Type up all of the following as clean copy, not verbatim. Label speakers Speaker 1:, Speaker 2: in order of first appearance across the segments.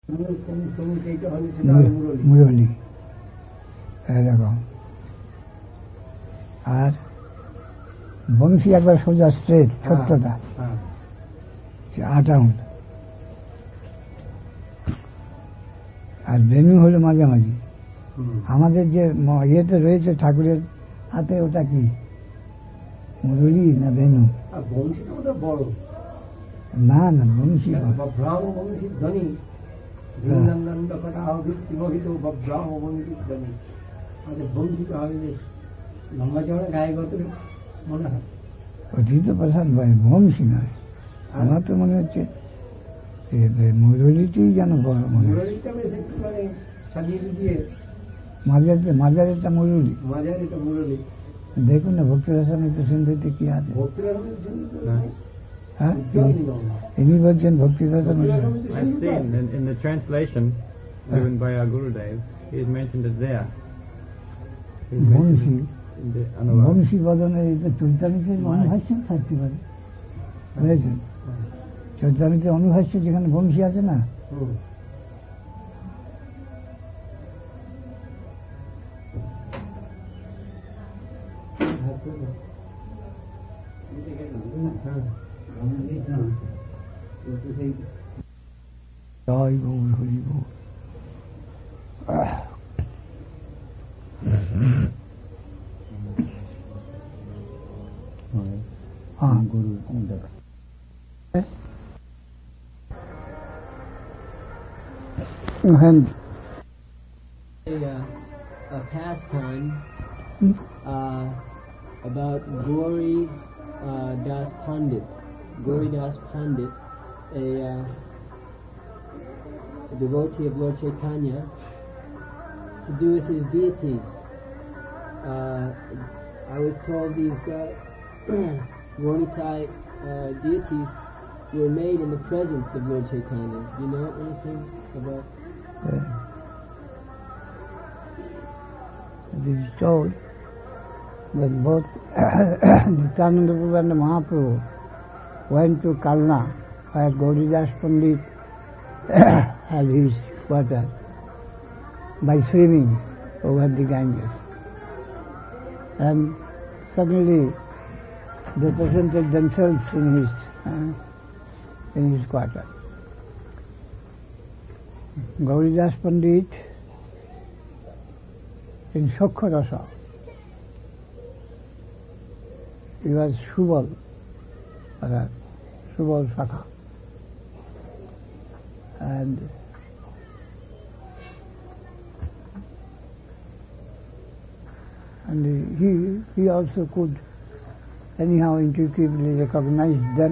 Speaker 1: মুরলী এরকম। আর বংশী একবার সোজা স্ট্রেট, ছোট্টটা 8 আউন্ড। আর বেনু হলো মাঝামাঝি। আমাদের যে ইয়েতে রয়েছে ঠাকুরের হাতে, ওটা কি মুরলী না বেনু? না না, বংশী
Speaker 2: লম্বা চড়া গায়ে গত মনে হয়
Speaker 1: অতীত প্রসাদ ভাই, বংশী নয়। আমার তো মনে হচ্ছে মুরলীটিই যেন বড় মনে হয়। মাঝারেটা মুরলী,
Speaker 2: মাঝারিটা মুরলী।
Speaker 1: দেখুন না ভক্তি রসামৃত সিন্ধুতে কি আছে। হ্যাঁ, ইনি বলছেন ভক্তি Rasamrita.
Speaker 3: In the translation given by our Gurudev, he has mentioned it there.
Speaker 1: Banshi Banshi বদনের চৈতামিতে অনুভাষ্য থাকতে পারে, বুঝেছেন? চৈতামিতে অনুভাষ্য যেখানে বংশী আছে না, জয় গৌর হরি গৌর। গুরু
Speaker 4: a pastime about Gauri Das Pandit. Gauri Das Pandit, a devotee of Lord Chaitanya, to do with his deities. I was told these Gauritai deities were made in the presence of Lord Chaitanya. Do you know anything about?
Speaker 1: It is told that both Nityananda Prabhu and Mahaprabhu went to Kalna, where Gauridas Pandit had his quarter, by swimming over the Ganges. And suddenly they presented themselves in his quarter. Gauridas Pandit in Shokha Rasa, he was Subal, Subal Sakha, and he also could anyhow intuitively recognize them,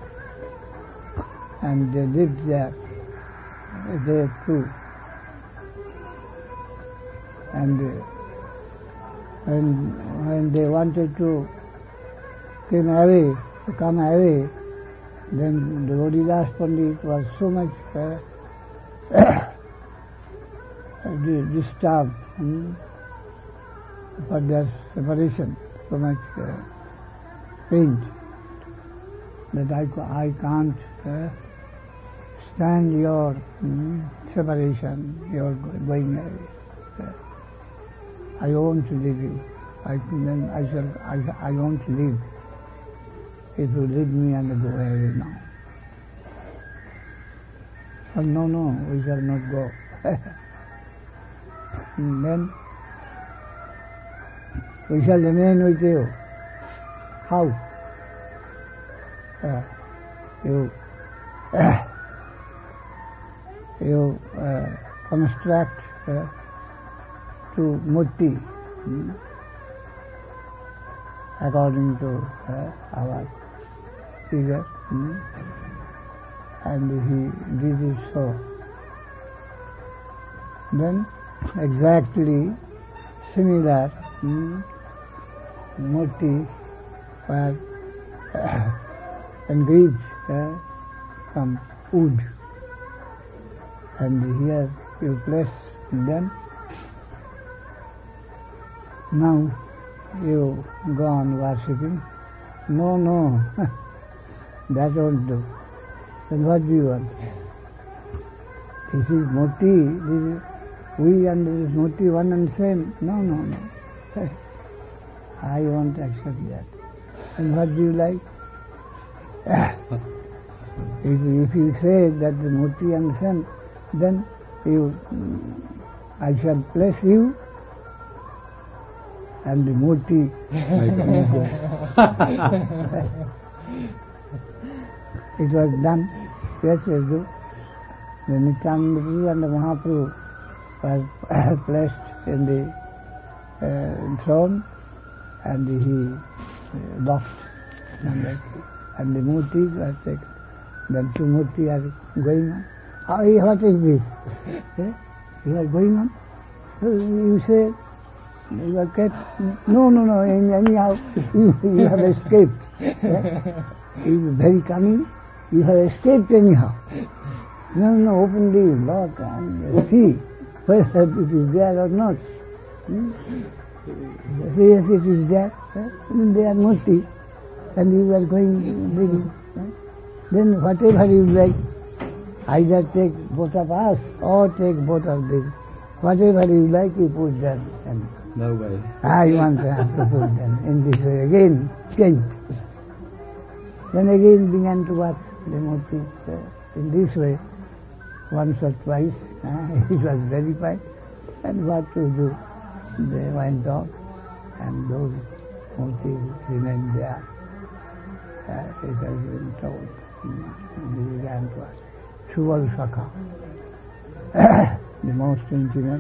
Speaker 1: and they lived there too. And when they wanted to come away, then the Gauridas Pandit was so much disturbed for their separation, so much pain, that I can't stand your separation, your going away. I want to leave you. I want to leave. If you leave me and go away now. Oh, no, we shall not go. Then we shall remain with you. How? You construct to murti according to our figure, and he did it so. Then exactly similar murti were engraved from wood, and here you place them. Now you go on worshipping. No, that won't do. Then what do you want? This is Murti, this is we and this Murti one and same. No, no, no. I won't accept that. And what do you like? If you say that the Murti and same, then I shall bless you and the Murti. It was done. Yes, yes, do. The Nityananda Prabhu and the Mahaprabhu was placed in the throne, and he lost, and the Murti was taken. Then two Murti are going on. What is this? You are going on? You say you are kept. No, no, no. Anyhow, you have escaped. You are very cunning. You have escaped anyhow. No, no, open the lock and see whether it is there or not. Yes, it is there. They are Murti, and you are going digging. Then whatever you like, either take both of us or take both of this. Whatever you like, you put there.
Speaker 3: No way.
Speaker 1: You want to put them in this way. Again, changed. Then again began to work the Murti in this way. Once or twice, it was verified. And what to do? They went off, and those Murtis remained there. It has been told. They began to us. Subal Sakha, the most intimate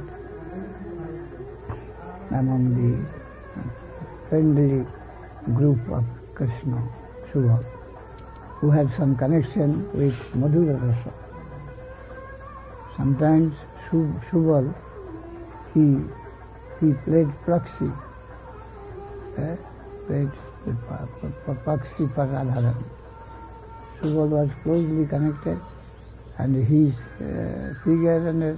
Speaker 1: among the friendly group of Krishna, Subal, who had some connection with Madhura Rasa. Sometimes Subal, he played proxy, played proxy for Radharani. Subal was closely connected, and his figure and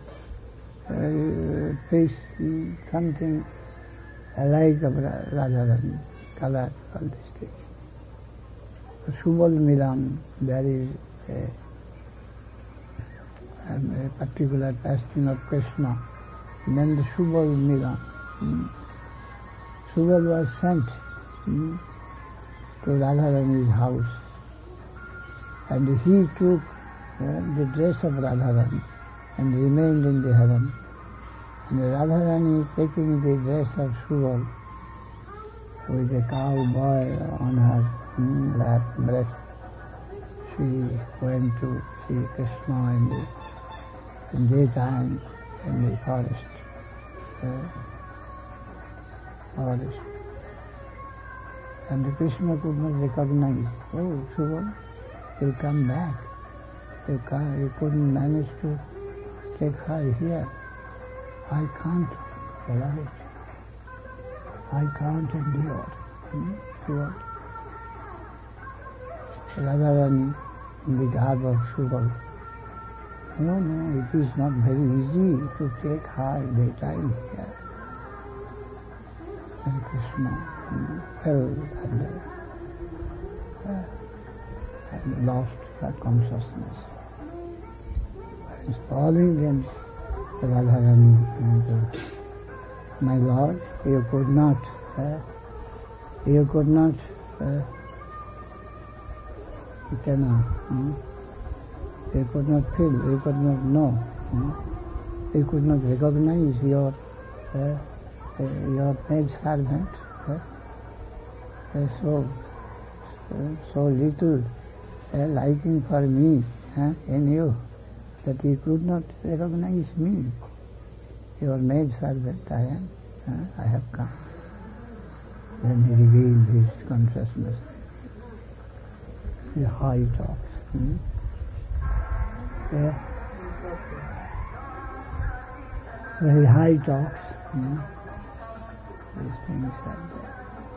Speaker 1: face something alike of Radharani, color, all these things. Subal Milan, there is a particular passion of Krishna, named Subal Milan. Subal was sent to Radharani's house, and he took the dress of Radharani and remained in the harem. And Radharani, taking the dress of Subal with a cowboy on her lap breast, she went to see Krishna in daytime in the forest. And the Krishna could not recognize. Oh, Subal, you come back. You couldn't manage to take her here. I can't allow it. I can't endure. Subal. Radharani, in the garb of Subal. No, it is not very easy to take her daytime here. And Krishna fell and lost her consciousness. While falling, then Radharani, my Lord, you could not you could not feel, you could not know, you could not recognize your maid servant, so little liking for me in you that you could not recognize me. Your maid servant I am, I have come. Then he revealed his consciousness. The high talks. Very high talks. These things like that.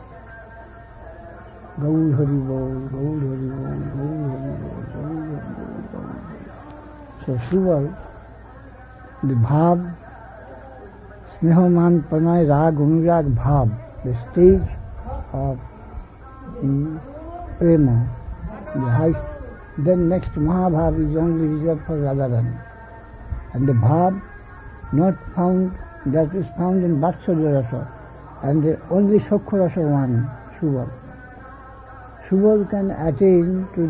Speaker 1: Gaur Hari Bol, Gaur Hari Bol, Gaur Hari Bol, Gaur Hari Bol, Gaur Hari Bol. So Subal, the bhav, Snehoman Pranay Rag Unurag bhav, the stage of prema, the highest. Then next Mahabhav is only reserved for Radharani. And the bhav not found, that is found in Vatsalya rasa, and the only Sakya rasa one, Subal. Subal can attain to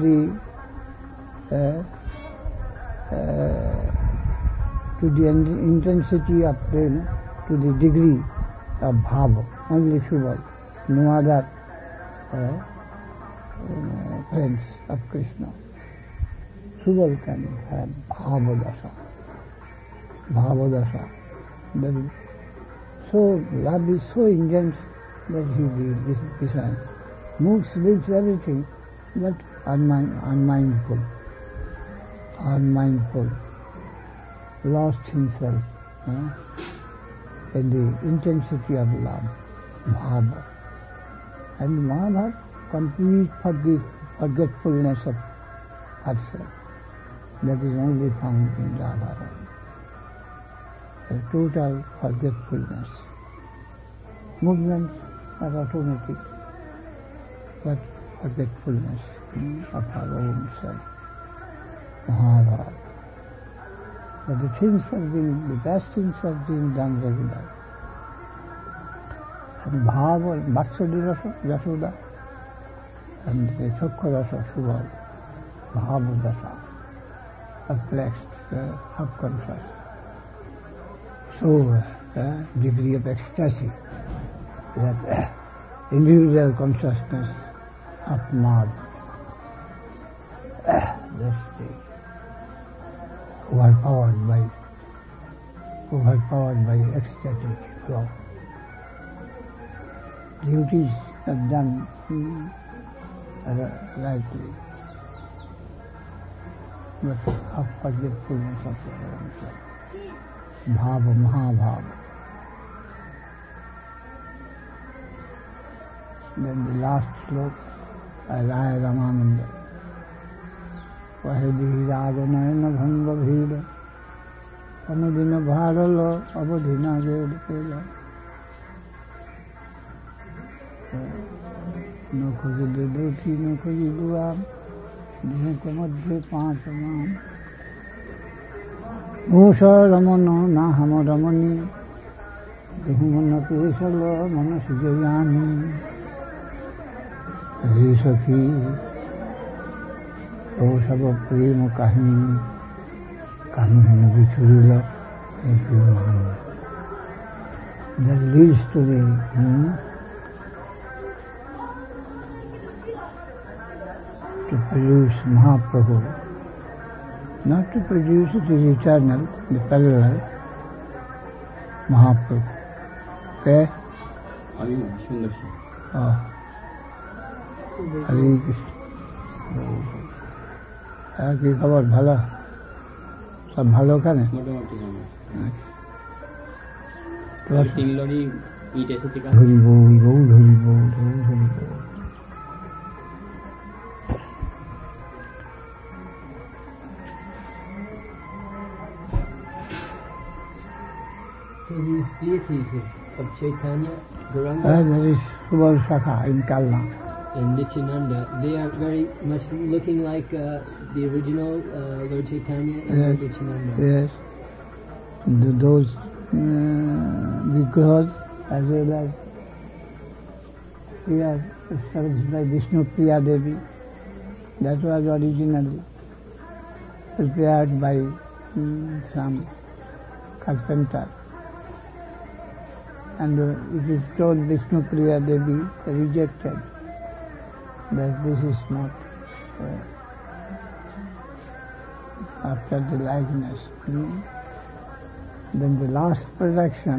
Speaker 1: the intensity of prema, to the degree of bhava, only Subal, no other friends of Krishna. Subal can have bhavadasa. Bhavadasa. So love is so intense that he moves, lives everything, but unmindful, lost himself in the intensity of love, bhava. And Mahabharata, complete forgetfulness of herself. That is only found in Radha. A total forgetfulness. Movements are automatic, but forgetfulness of our own self. Mahabharata. But the best things have been done regularly. And Bhava, Vatsalya rasa, Yasoda, and the Sakya rasa, Subal, Bhava dasa, perplexed, half-conscious. So, degree of ecstasy, that individual consciousness of Mad, that's the overpowered by ecstatic flow. Duties are done rightly, but of forgetfulness of the own self. Bhava, Mahabhava. Then the last sloka, Raya Ramananda. Vahidi Rajanayana Bhanga Bhida, Amadina Bharala, Abadhina Ged Pela. No khoji Dudoti, no khoji Duam, Dhinka Madhya Panchaman. Musha Ramana, Nahama Ramani, Dhumana Pesala, Manasijayani, Risaki, O Saba Prema Kahini, Kahini Vichurila, that leads to the to produce Mahaprabhu. Not to produce, it is eternal, the parallel, Mahaprabhu. Okay?
Speaker 3: Hare Krishna.
Speaker 1: Hare Krishna. কি খবর ভালো? সব ভালো ওখানে?
Speaker 3: মোটামুটি ভালো।
Speaker 1: ধরি বউ।
Speaker 4: So these deities of Chaitanya, Gauranga,
Speaker 1: That is Subal Shakha in Kalna.
Speaker 4: and Nityananda, they are very much looking like the original Lord Chaitanya and Lord Nityananda.
Speaker 1: Yes. Those Vigrahas as well as we are serviced by Vishnu Priya Devi. That was originally prepared by some carpenter. And it is told Vishnu Priya Devi rejected that this is not after the likeness. Then the last production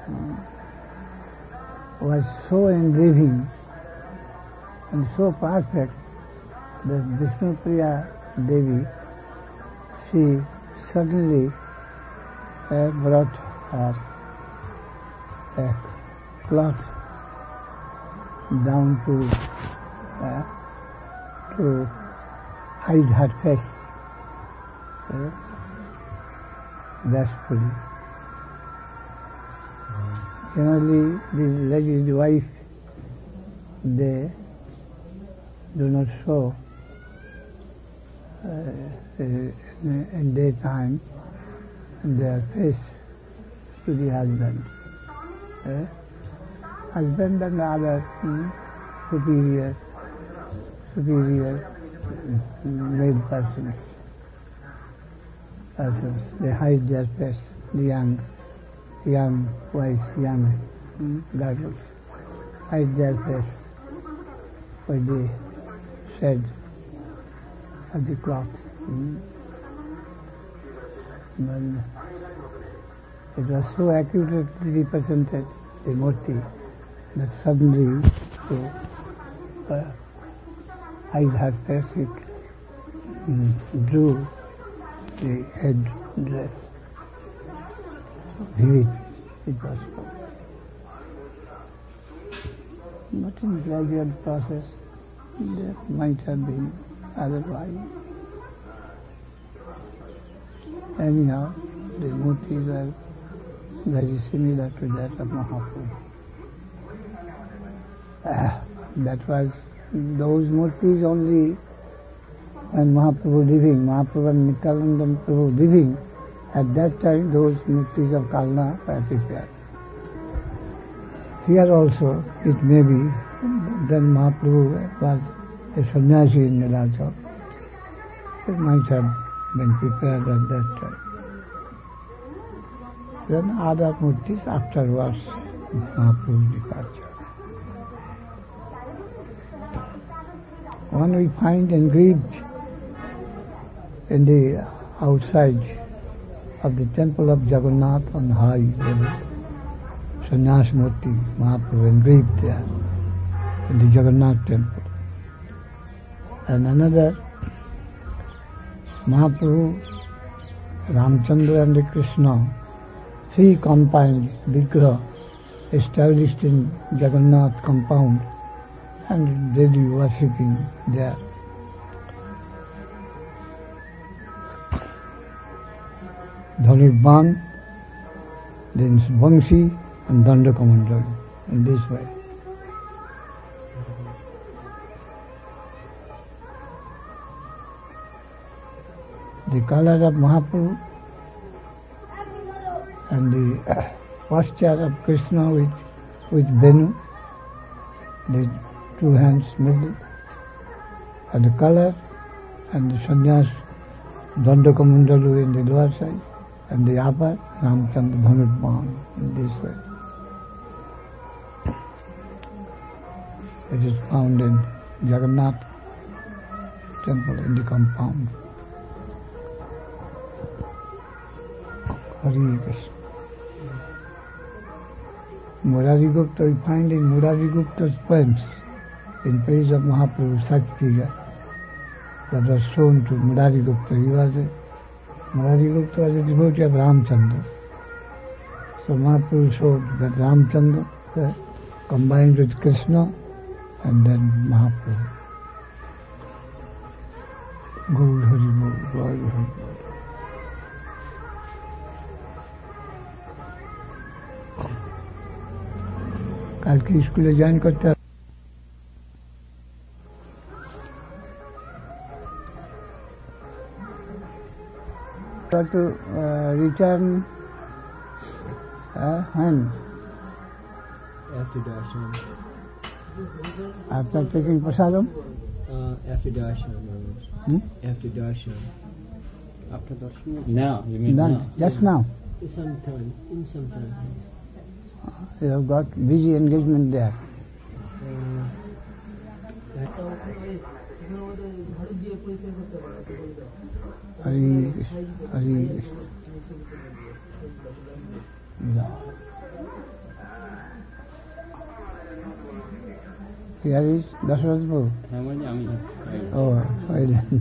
Speaker 1: was so engraving and so perfect that Vishnu Priya Devi, she suddenly brought her a cloth down to hide her face bashfully. Generally, the lady's wife, they do not show in daytime their face to the husband. Husband and other superior male persons. They hide their face, the young wives, young girls, hide their face with the shade of the cloth. But it was so accurately represented, the murti, that suddenly to hide her face, it drew the head dress. Vivid it was. But in gradual process, there might have been otherwise. Anyhow, the murtis are very similar to that of Mahaprabhu. That was those murtis only when Mahaprabhu living, Mahaprabhu and Nityananda Prabhu living. At that time, those murtis of Kalna were prepared. Here also, it may be, then Mahaprabhu was a sannyasi in Nilachal. It might have been prepared at that time. Then other murtis afterwards, Mahaprabhu's departure. One we find engraved in the outside of the temple of Jagannath on high level. Sannyas Murti, Mahaprabhu engraved there in the Jagannath temple. And another, Mahaprabhu, Ramchandra and Krishna, three combined Vigraha established in Jagannath compound and daily worshipping there. Dhanurban, then Vamsi and Dandakamandal, in this way. The color of Mahaprabhu and the posture of Krishna with Venu, the two hands middle, and the color and the sannyas Dandakamandalu in the lower side, and the upper Ramchandra Dhanurban in this way. It is found in Jagannath temple in the compound. Hari Krishna. Murari Gupta, we find in Murari Gupta's poems in praise of Mahaprabhu such figure that was shown to Murari Gupta. Murari Gupta was a devotee of Ramchandra. So Mahaprabhu showed that Ramchandra combined with Krishna and then Mahaprabhu. Gaur Hari Bol, Gaur Hari Bol. कल की school join करते हैं to return when?
Speaker 4: After darshan.
Speaker 1: After taking prasadam?
Speaker 4: After darshan. After darshan.
Speaker 3: After darshan? Now, you mean
Speaker 1: None,
Speaker 3: now?
Speaker 1: just now.
Speaker 4: In some time.
Speaker 1: You have got busy engagement there. Hari Krishna, Hari Krishna. Yeah. Here is Dasharath Prabhu. Oh, fine.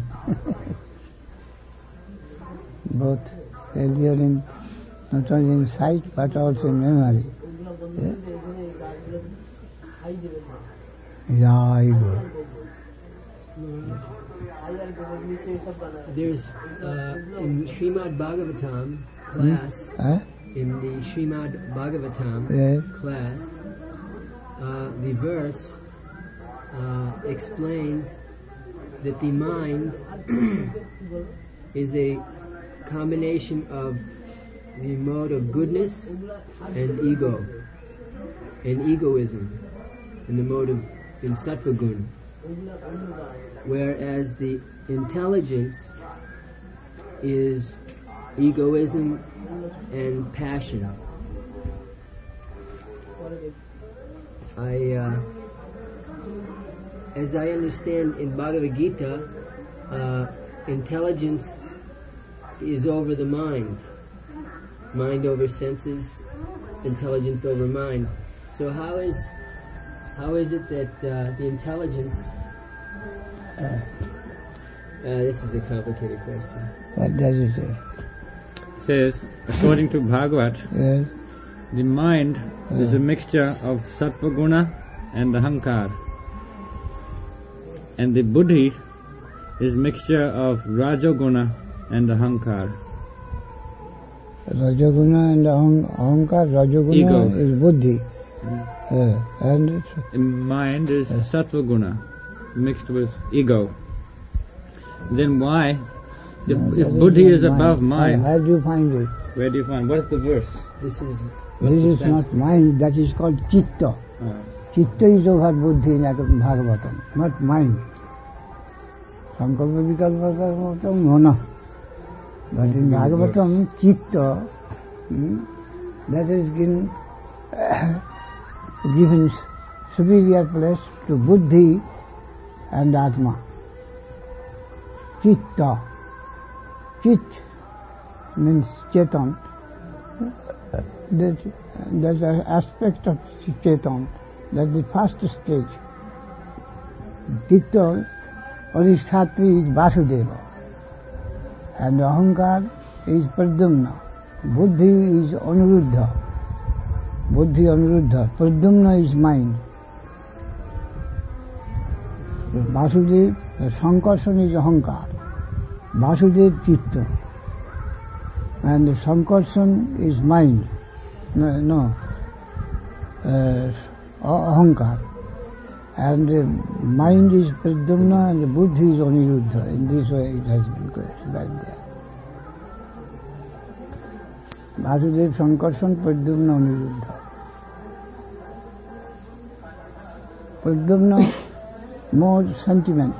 Speaker 1: Both failure in not only in sight but also in memory. Yeah, I go.
Speaker 4: There's in Srimad Bhagavatam class, in the Srimad Bhagavatam class, the verse explains that the mind is a combination of the mode of goodness and ego, and egoism in the mode of in sattva gun, whereas the intelligence is egoism and passion. As I understand in Bhagavad Gita, intelligence is over the mind over senses, intelligence over mind. So how is it that the intelligence? This is a complicated question.
Speaker 1: What does it say?
Speaker 3: Says, according to Bhagavad,
Speaker 1: Yes.
Speaker 3: the mind is a mixture of sattva guna and ahankar, and the buddhi is mixture of rajoguna and ahankar.
Speaker 1: Rajoguna and ahankar. Rajoguna
Speaker 3: Ego.
Speaker 1: is buddhi. And it's,
Speaker 3: The mind is sattva guna mixed with ego. Then why? If buddhi is above mind,
Speaker 1: Where do you find it?
Speaker 3: where do you find? What is the verse?
Speaker 4: This is
Speaker 3: What's
Speaker 1: This
Speaker 3: the
Speaker 1: is
Speaker 3: sense?
Speaker 1: not mind, that is called chitta. Chitta is over buddhi in Bhagavatam, not mind. Sankalpa vikalpa no, no. But in Bhagavatam, chitta, that is given superior place to buddhi and atma. Chitta. Chit means chetan. There's an aspect of chetan. That's the first stage. Chitta, Adhisthātri is Vasudeva. And Ahankar is Pradyumna. Buddhi is Anuruddha. Pradyumna is mind. Vasudeva, Sankarsana is Ahankar. Vasudeva Chitta. And Sankarsana is mind. Ahankar. And mind is Pradyumna and the buddhi is Aniruddha. In this way it has been described there. Vasudeva, Sankarsana, Pradyumna, Aniruddha. Pradyumna, more sentiment,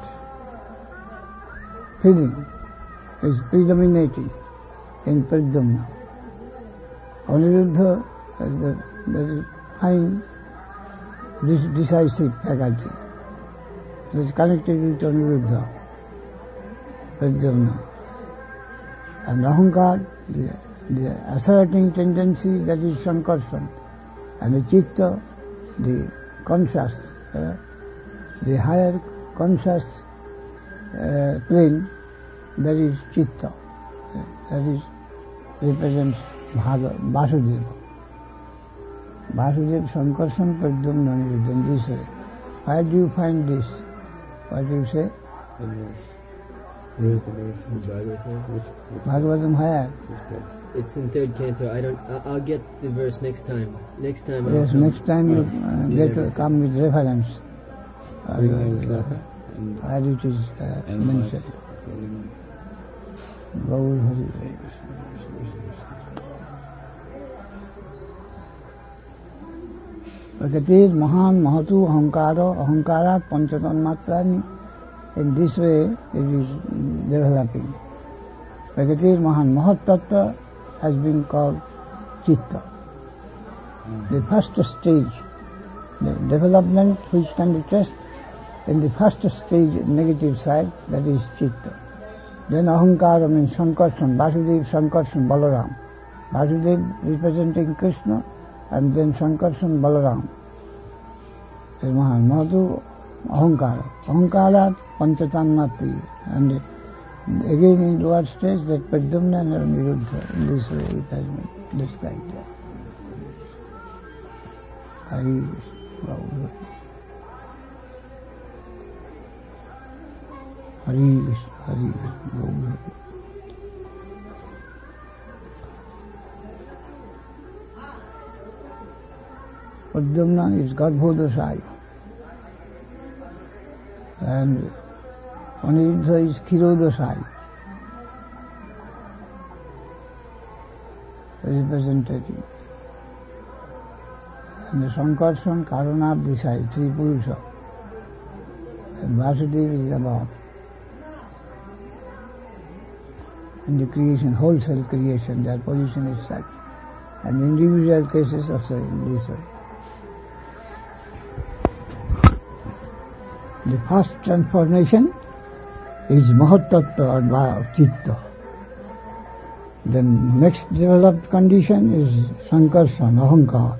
Speaker 1: feeling is predominating in Pradyumna. Aniruddha is the very fine decisive faculty. It is connected with Aniruddha, Pradyumna. And Ahankar, the asserting tendency, that is Sankarsana. And the Chitta, the conscious, the higher conscious plane, that is Chitta. That is represents Vasudeva. Vasudeva, Sankarsana, Pradyumna, Aniruddha, in this way. Where do you find this? What do you say?
Speaker 3: Where is the verse in Bhagavatam?
Speaker 1: Bhagavatam where?
Speaker 4: it's in third canto. I'll get the verse next time. Next time.
Speaker 1: Yes,
Speaker 4: I'll
Speaker 1: next time you come with reference. Where it is mentioned. Gaur Hari. Prakatir Mahan Mahatu Ahankara Panchatanmatrani. In this way it is developing. Prakatir Mahan Mahat Tattva has been called Chitta. The first stage, the development which can be traced in the first stage, negative side, that is Chitta. Then Ahankara means Sankarsana, Vasudeva, Sankarsana, Balaram. Vasudeva representing Krishna, and then Sankarsana, Balaram. Is Mahan Mahatu Ahankara. Ahankara Panchatanmati. And again in what stage that Pradyumna and Aniruddha. In this way it has been described there. Hari Krishna. Hari Krishna, Hari Krishna. Pradyumna is Garbhodasaya. And Aniruddha is Khirodasaya. representative. And the Sankarshan, Karuna this side, three Purusha. And Vasudeva is above. In the creation, wholesale creation, their position is such. And individual cases also in this way. The first transformation is Mahatattva or Chitta. The next developed condition is Sankarshan, Ahankar.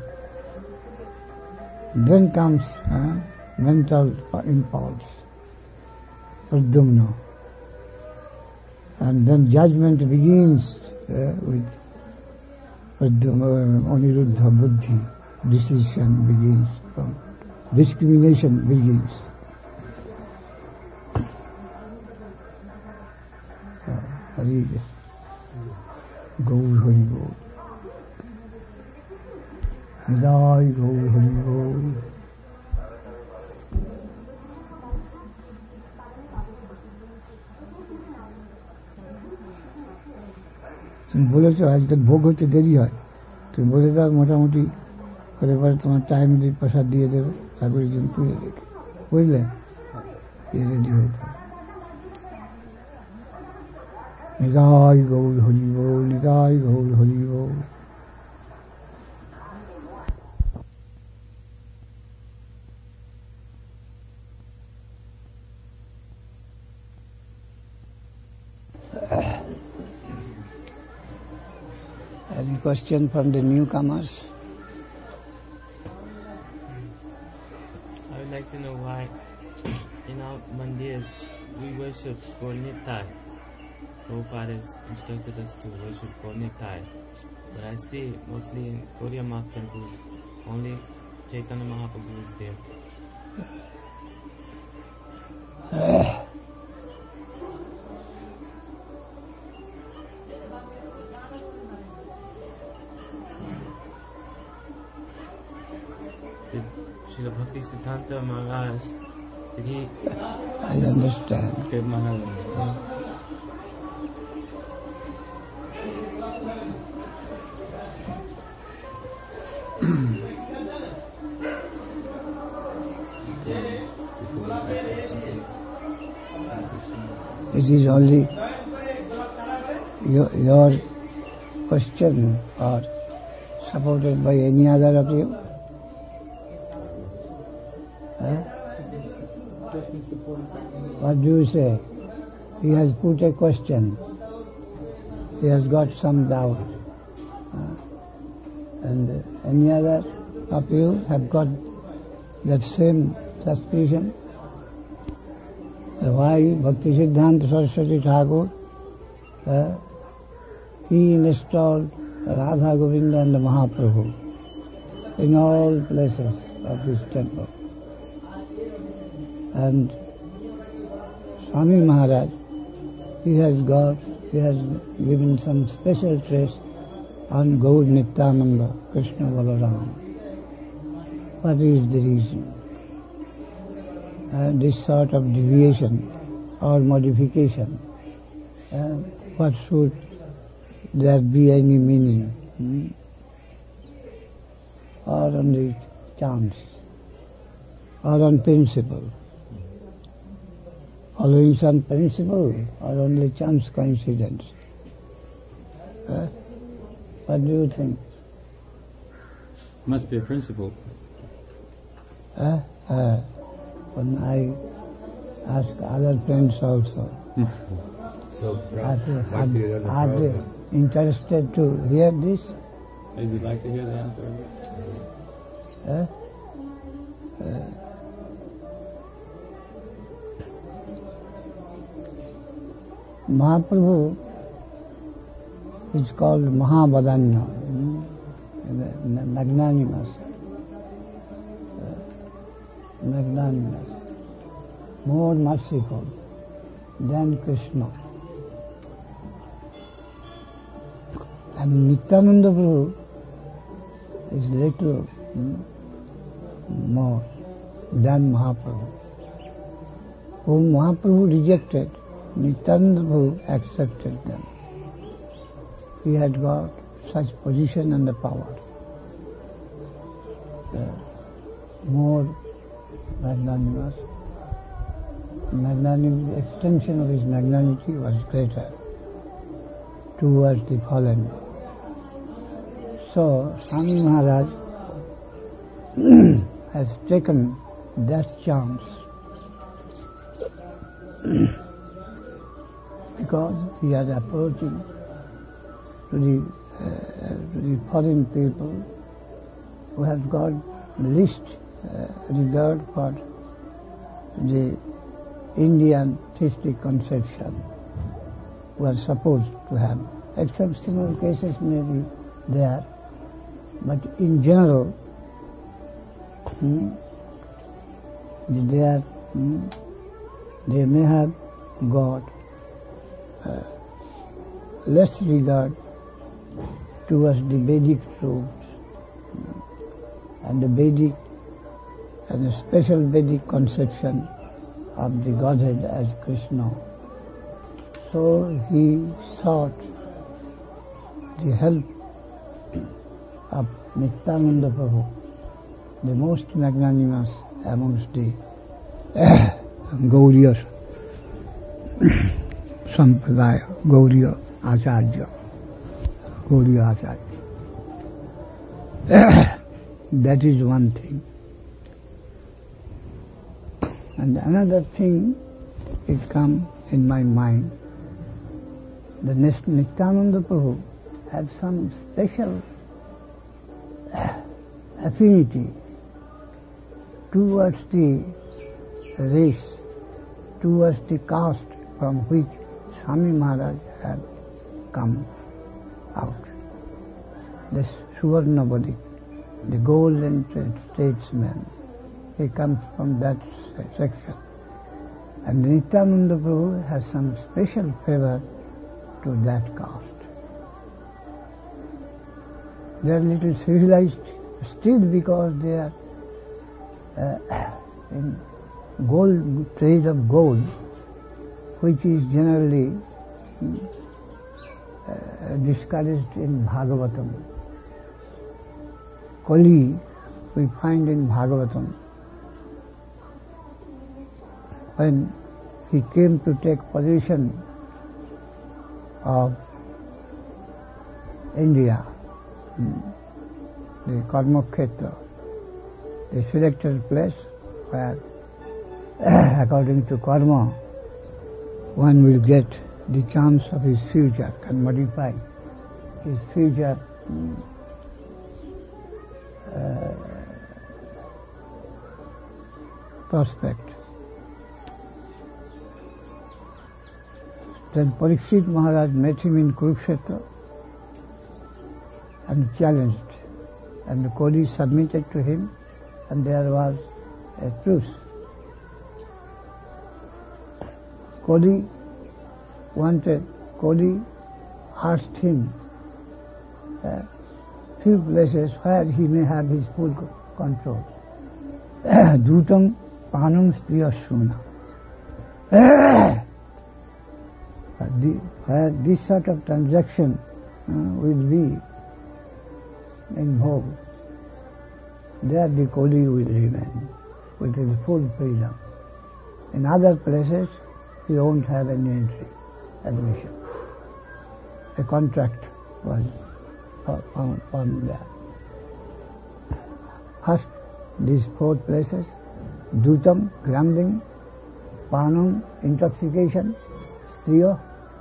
Speaker 1: Then comes mental impulse, Pradyumna. And then judgment begins with Aniruddha Buddhi. Decision begins, from discrimination begins. Hari Gaur Hari Gaur. Nidai Gaur Hari Gaur. তুমি বলেছ আজকাল ভোগ হতে দেরি হয়, তুমি বলে দাও মোটামুটি করে পরে তোমার টাইম দিয়ে প্রসাদ দিয়ে দেবে, তারপরে তুমি পুজো দেখে, বুঝলে, রেডি হয়ে থাকে। নিতাই গৌর হরি বল, নিতাই গৌর হরি বল। Any question from the newcomers?
Speaker 5: I would like to know why in our mandirs we worship Gaur-Nitai. Prabhupada has instructed us to worship Gaur-Nitai. But I see mostly in Gaudiya Math temples only Chaitanya Mahaprabhu is there. Srila Bhakti Siddhanta Maharaj, did he...
Speaker 1: I understand.
Speaker 3: Good Maharaj.
Speaker 1: It is only your question or supported by any other of you? What do you say? He has put a question. He has got some doubt. And any other of you have got that same suspicion? Why Bhakti Siddhanta Saraswati Thakur, he installed Radha Govinda and the Mahaprabhu in all places of this temple. And Swami Maharaj, he has given some special trace on Gaur Nityananda, Krishna Balaram. What is the reason? This sort of deviation or modification, what should there be any meaning? Or only chance? Or on principle? Following some principle or only chance coincidence? What do you think?
Speaker 3: Must be a principle.
Speaker 1: When I ask other friends also,
Speaker 6: So,
Speaker 1: are they interested to hear this?
Speaker 3: Would you like to hear the answer?
Speaker 1: Mahaprabhu is called Mahabadanya, magnanimous, more merciful than Krishna. And Nityananda Prabhu is little more than Mahaprabhu. Whom Mahaprabhu rejected, Nityananda Prabhu accepted them. He had got such position and the power. More magnanimous, the extension of his magnanimity was greater towards the fallen. So Swami Maharaj has taken that chance because he is approaching to the foreign people who have got least regard for the Indian theistic conception, who are supposed to have. Exceptional cases may be there, but in general, they may have got less regard towards the Vedic truths and the Vedic and a special Vedic conception of the Godhead as Krishna. So he sought the help of Nityananda Prabhu, the most magnanimous amongst the Gauriya Sampradaya, Gauriya Acharya. That is one thing. And another thing, it comes in my mind, the Nityananda Prabhu had some special affinity towards the race, towards the caste from which Swami Maharaj had come out. This Suvarnabadi, the golden statesman, he comes from that section. And Nityananda Prabhu has some special favor to that caste. They are little civilized still because they are in gold, trade of gold, which is generally discouraged in Bhagavatam. Kali we find in Bhagavatam. When he came to take possession of India, the Karmakhetra, a selected place where, according to karma, one will get the chance of his future, can modify his future prospect. Then Parikshit Maharaj met him in Kurukshetra and challenged, and the Koli submitted to him, and there was a truce. Koli asked him few places where he may have his full control. Dutam panam striyasuna. Where this sort of transaction will be involved, there the Koli will remain with his full freedom. In other places, he won't have any entry, admission. A contract was found there. First, these 4 places: Dutam, grumbling; Panam, intoxication; Striya,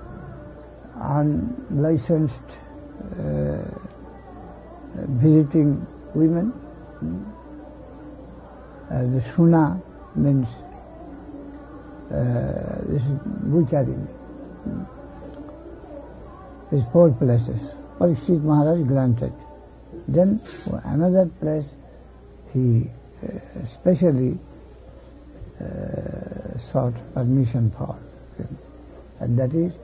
Speaker 1: unlicensed visiting women. The Suna means this is butchery. These 4 places. Parikshit Maharaj granted. Then for another place he specially sought permission for him. And that is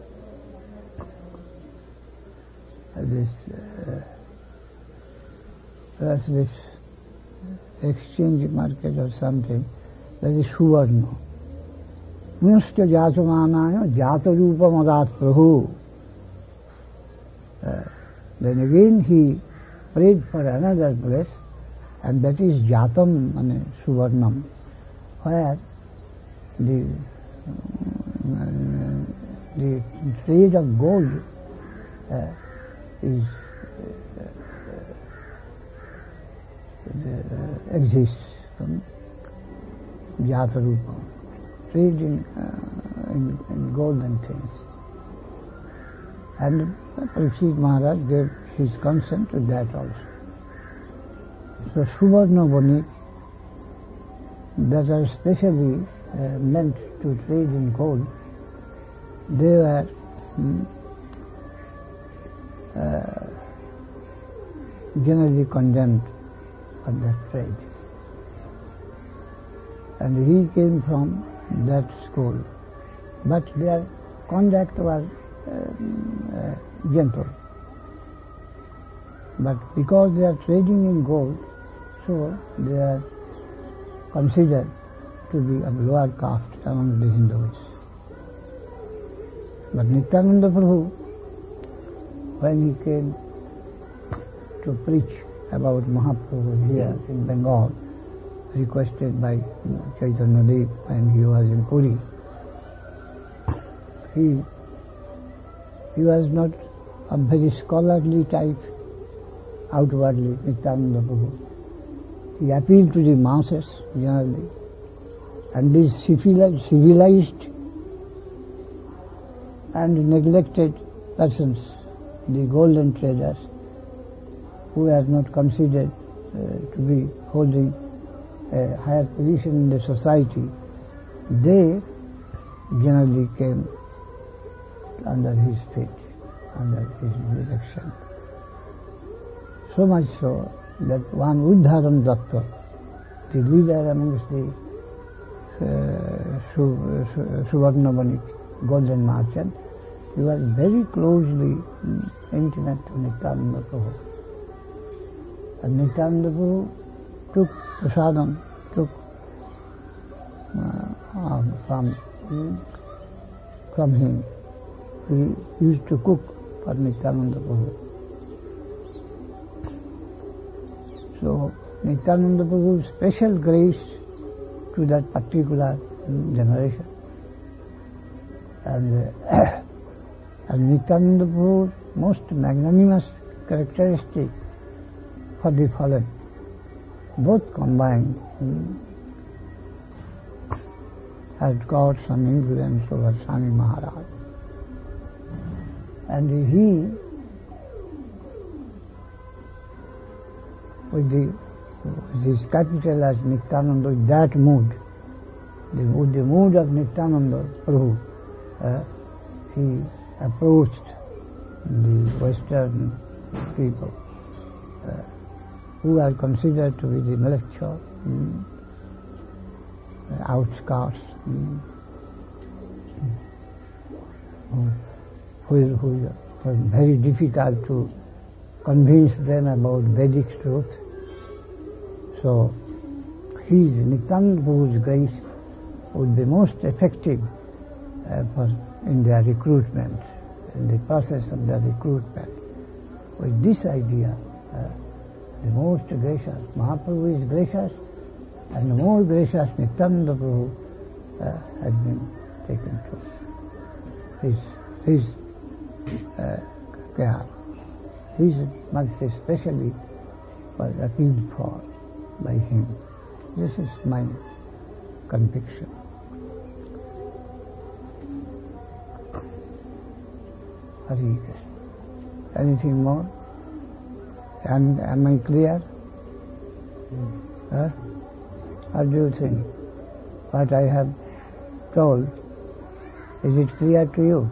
Speaker 1: this exchange market or something, that is Suvarna. Nustya jatamanayo jatarupa madat prabhu. Then again he prayed for another place, and that is Jatam and Suvarnam, where the trade of gold exists. Jatarupa, trade in golden things. And Parikshit Maharaj gave his consent to that also. So Suvarna Vanik, that are specially meant to trade in gold, they were generally condemned for that trade. And he came from that school. But their conduct was gentle. But because they are trading in gold, so they are considered to be of lower caste among the Hindus. But Nityananda Prabhu, when he came to preach about Mahaprabhu here in Bengal, requested by Chaitanya Dev when he was in Puri, he was not a very scholarly type outwardly, Nityananda Prabhu. He appealed to the masses generally, and these civilized and neglected persons, the golden traders, who are not considered to be holding a higher position in the society, they generally came under his feet, under his direction. So much so that one Uddharam Datta, the leader amongst the Suvarnavanik golden merchant, he was very closely intimate to Nityananda Prabhu. And Nityananda Prabhu took prasadam, took from him. He used to cook for Nityananda Prabhu. So Nityananda Prabhu's special grace to that particular generation. And Nityananda Prabhu's most magnanimous characteristic for the fallen, both combined, had got some influence over Swami Maharaj. And he, with his capital as Nityananda, with that mood, with the mood of Nityananda Prabhu, he approached the Western people who are considered to be the military outcasts, who was very difficult to convince them about Vedic truth. So his Nityananda Prabhu's grace would be most effective in their recruitment, in the process of their recruitment. With this idea, the most gracious Mahaprabhu is gracious, and the more gracious Nityananda Prabhu has been taken to his care. His mercy especially was appealed for by him. This is my conviction. Hare Krishna. Anything more? Am I clear? Huh? What do you think? What I have told, is it clear to you?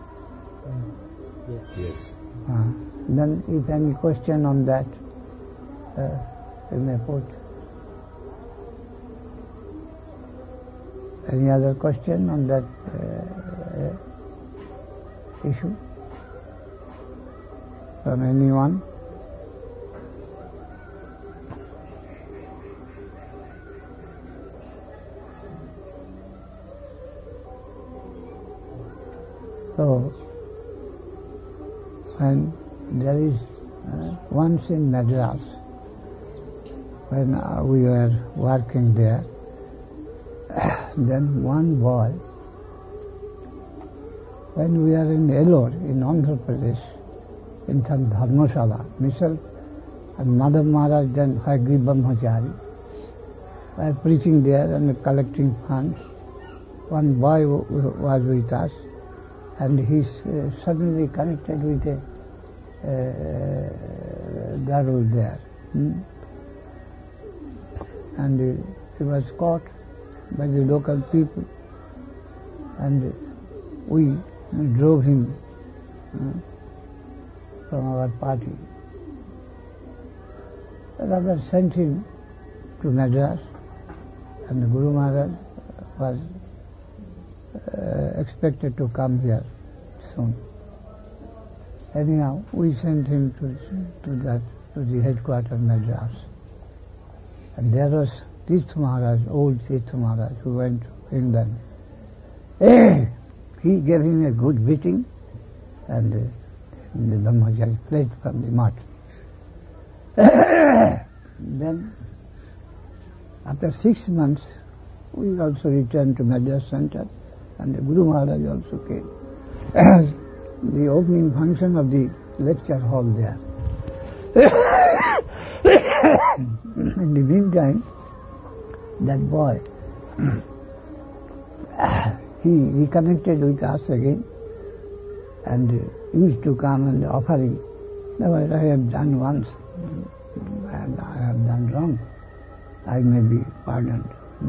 Speaker 5: Yes.
Speaker 1: Then if any question on that, you may put. Any other question on that issue from anyone? So, when there is once in Madras, when we were working there, then one boy, when we were in Ellore, in Andhra Pradesh, in some Dharmashala, myself and Madhav Maharaj, then Hayagriva Brahmachari, were preaching there and collecting funds. One boy was with us, and he suddenly connected with a girl there. And he was caught by the local people, and we drove him from our party. Rather sent him to Madras, and the Guru Maharaj was expected to come here soon. Anyhow, we sent him to the headquarters Madras. And there was Tirtha Maharaj, old Tirtha Maharaj, who went to England. He gave him a good beating, and the Brahmachari fled from the mat. Then, after 6 months, we also returned to Madras Center, and the Guru Maharaj also came. The opening function of the lecture hall there. In the meantime, that boy, he reconnected with us again, and used to come and offering, "No, I have done once, and I have done wrong. I may be pardoned.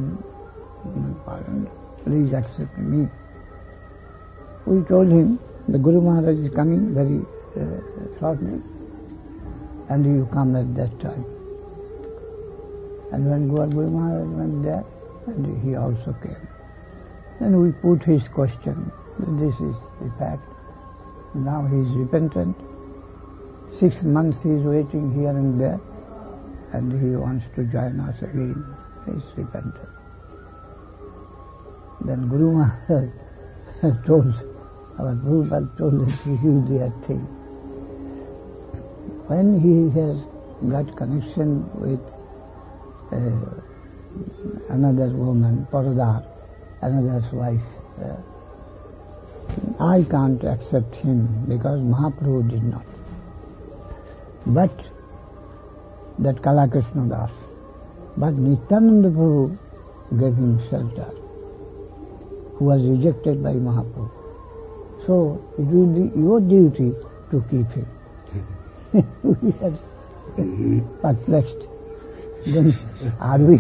Speaker 1: Please accept me." We told him, the Guru Maharaj is coming very shortly, and you come at that time. And when Guru Maharaj went there, and he also came. Then we put his question. This is the fact. Now he is repentant. 6 months he is waiting here and there, and he wants to join us again. He is repentant. Then Guru Maharaj told, our Prabhupada told a peculiar thing. When he has got connection with another woman, Paradar, another's wife, I can't accept him because Mahaprabhu did not. But that Kalakrishna Das, but Nityananda Prabhu gave him shelter, who was rejected by Mahaprabhu. So it will be your duty to keep him. We are perplexed. Then are we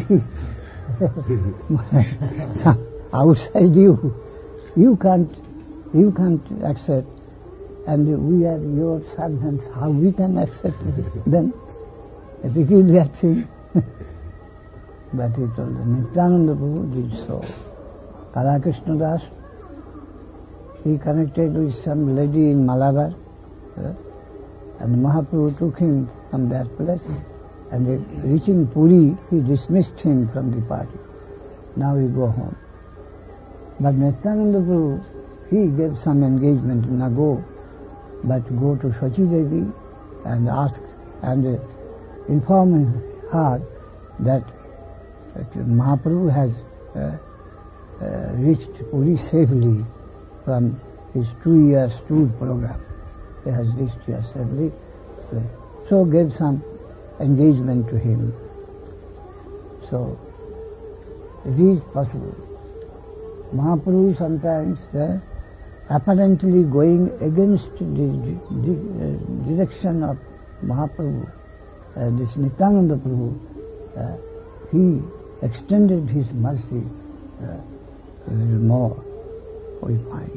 Speaker 1: outside you? You can't accept, and we are your servants. How we can accept it? Then a peculiar thing. But he told them, Nityananda Prabhu did so. Kalakrishna Das, he connected with some lady in Malabar, and Mahaprabhu took him from that place, and reaching Puri, he dismissed him from the party. Now he go home. But Nityananda Prabhu, he gave some engagement, now go, but go to Shachi Devi and ask, and inform her that Mahaprabhu has reached Puri safely from his 2 years tour program. He has reached here safely. So gave some engagement to him. So it is possible. Mahaprabhu sometimes apparently going against the direction of Mahaprabhu, this Nityananda Prabhu, he extended his mercy a little more, we find.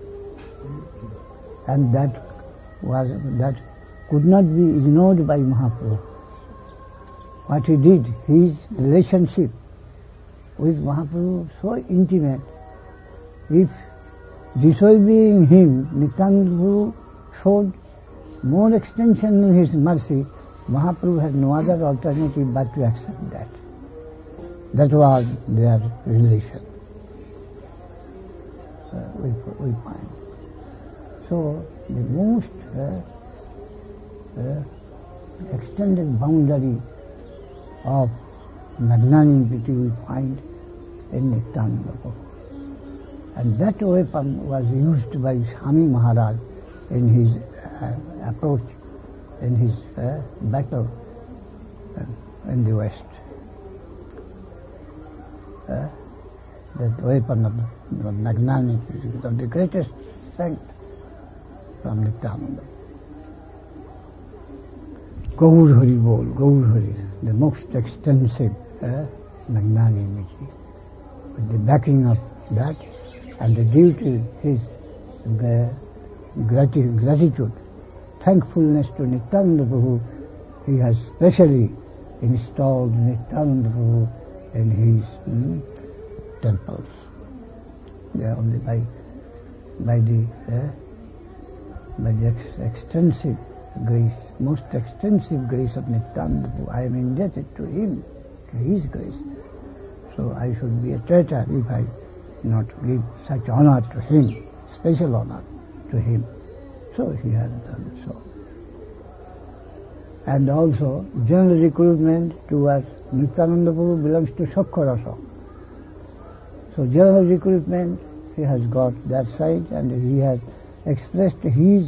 Speaker 1: And that could not be ignored by Mahaprabhu. What he did, his relationship with Mahaprabhu so intimate. If disobeying him, Nityananda Prabhu showed more extension in his mercy, Mahaprabhu had no other alternative but to accept that. That was their relation. We find. So the most extended boundary of magnanimity we find in Nityananda Prabhu. And that weapon was used by Swami Maharaj in his approach, in his battle in the West. That weapon of magnanimity is of the greatest strength from Nityananda. Gaur Hari Bol, Gaur Hari, the most extensive magnanimity. With the backing of that and the duty, his gratitude, thankfulness to Nityananda Prabhu, he has specially installed Nityananda Prabhu in his temples. They are only by the extensive grace, most extensive grace of Nityananda Prabhu. I am indebted to him, to his grace. So I should be a traitor if I not give such honor to him, special honor to him. So he has done so. And also, general recruitment towards Nityananda Prabhu belongs to Sakya Rasa. So general recruitment, he has got that side, and he has expressed his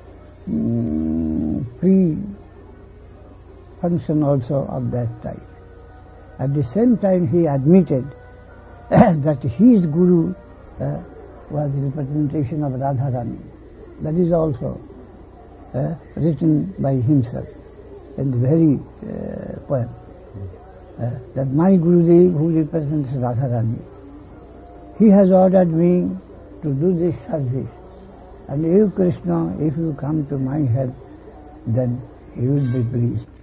Speaker 1: pre-function also of that type. At the same time, he admitted that his Guru was the representation of Radharani. That is also written by himself in the very poem. That my Gurudev, who represents Radharani, he has ordered me to do this service. And you, Krishna, if you come to my help, then he will be pleased.